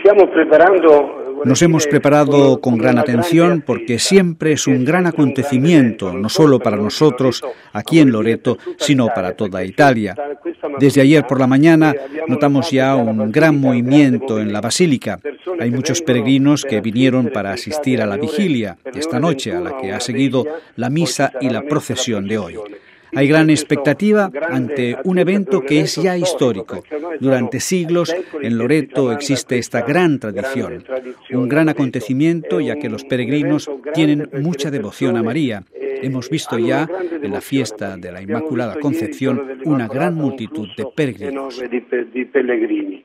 Nos hemos preparado con gran atención porque siempre es un gran acontecimiento, no solo para nosotros aquí en Loreto, sino para toda Italia. Desde ayer por la mañana notamos ya un gran movimiento en la Basílica. Hay muchos peregrinos que vinieron para asistir a la vigilia esta noche, a la que ha seguido la misa y la procesión de hoy. Hay gran expectativa ante un evento que es ya histórico. Durante siglos en Loreto existe esta gran tradición, un gran acontecimiento ya que los peregrinos tienen mucha devoción a María. Hemos visto ya en la fiesta de la Inmaculada Concepción una gran multitud de peregrinos.